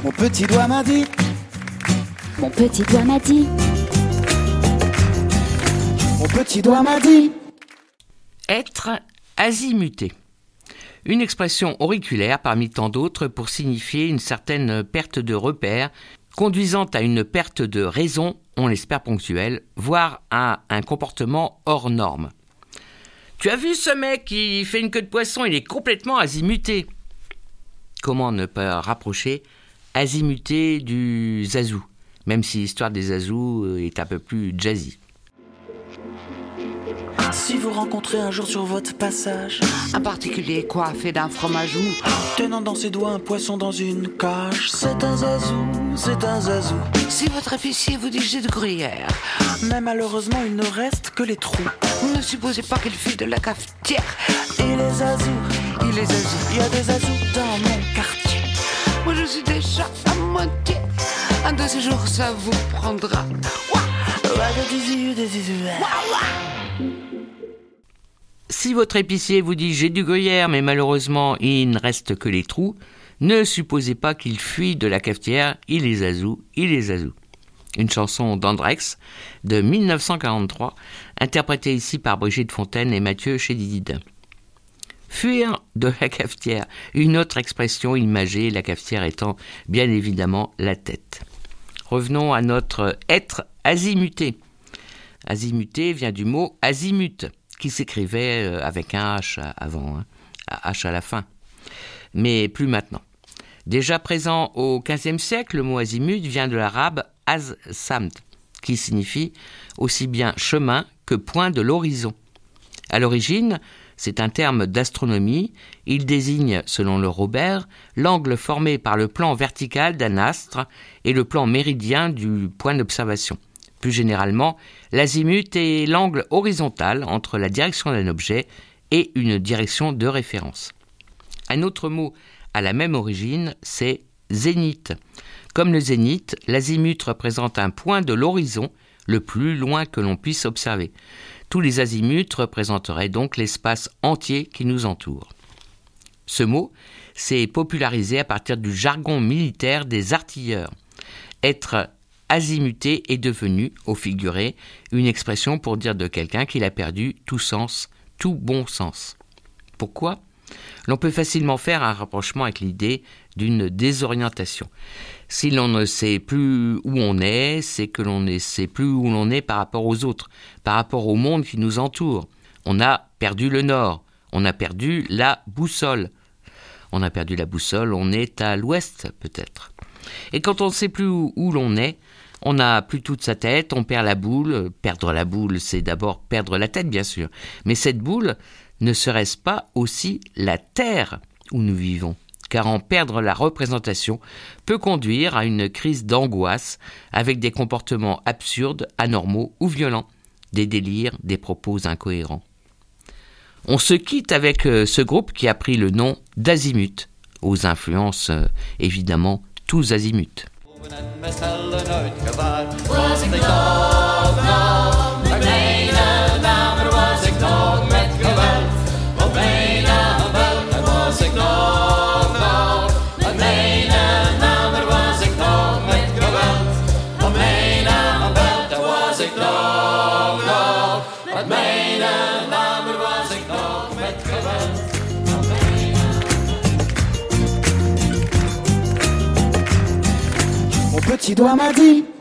Mon petit doigt m'a dit. Mon petit doigt m'a dit. Mon petit doigt m'a dit. Être azimuté. Une expression auriculaire parmi tant d'autres pour signifier une certaine perte de repère, conduisant à une perte de raison, on l'espère ponctuelle, voire à un comportement hors norme. Tu as vu ce mec qui fait une queue de poisson, il est complètement azimuté. Comment ne pas rapprocher azimuté du zazou, même si l'histoire des zazous est un peu plus jazzy. Si vous rencontrez un jour sur votre passage Un particulier coiffé d'un fromage mou, tenant dans ses doigts un poisson dans une cage, c'est un zazou, c'est un zazou. si votre épicier vous dit j'ai de gruyère, Mais malheureusement il ne reste que les trous. ne supposez pas qu'il fût de la cafetière. Et les zazous, Il est zazou. il y a des zazous dans mon quartier. Moi je suis déjà à moitié. Un de ces jours ça vous prendra. Si votre épicier vous dit « j'ai du gruyère, mais malheureusement il ne reste que les trous », ne supposez pas qu'il fuit de la cafetière, il est zazou, il est zazou. Une chanson d'Andrex de 1943, interprétée ici par Brigitte Fontaine et Mathieu Chédid. Fuir de la cafetière, une autre expression imagée, la cafetière étant bien évidemment la tête. Revenons à notre être azimuté. Azimuté vient du mot azimut, qui s'écrivait avec un H avant, H à la fin. Mais plus maintenant. Déjà présent au XVe siècle, le mot azimut vient de l'arabe az-samt, qui signifie aussi bien chemin que point de l'horizon. À l'origine, c'est un terme d'astronomie. Il désigne, selon le Robert, l'angle formé par le plan vertical d'un astre et le plan méridien du point d'observation. Plus généralement, l'azimut est l'angle horizontal entre la direction d'un objet et une direction de référence. Un autre mot à la même origine, c'est zénith. Comme le zénith, l'azimut représente un point de l'horizon le plus loin que l'on puisse observer. Tous les azimuts représenteraient donc l'espace entier qui nous entoure. Ce mot s'est popularisé à partir du jargon militaire des artilleurs. Être azimuté est devenu, au figuré, une expression pour dire de quelqu'un qu'il a perdu tout sens, tout bon sens. Pourquoi ? L'on peut facilement faire un rapprochement avec l'idée d'une désorientation. Si l'on ne sait plus où on est, c'est que l'on ne sait plus où l'on est par rapport aux autres, par rapport au monde qui nous entoure. On a perdu le nord, on a perdu la boussole. On a perdu la boussole, on est à l'ouest peut-être. Et quand on ne sait plus où l'on est, on n'a plus toute sa tête, on perd la boule. Perdre la boule, c'est d'abord perdre la tête, bien sûr. Mais cette boule, ne serait-ce pas aussi la terre où nous vivons ? Car en perdre la représentation peut conduire à une crise d'angoisse avec des comportements absurdes, anormaux ou violents, des délires, des propos incohérents. On se quitte avec ce groupe qui a pris le nom d'Azimut, aux influences évidemment tous azimuts. Mon petit doigt m'a dit.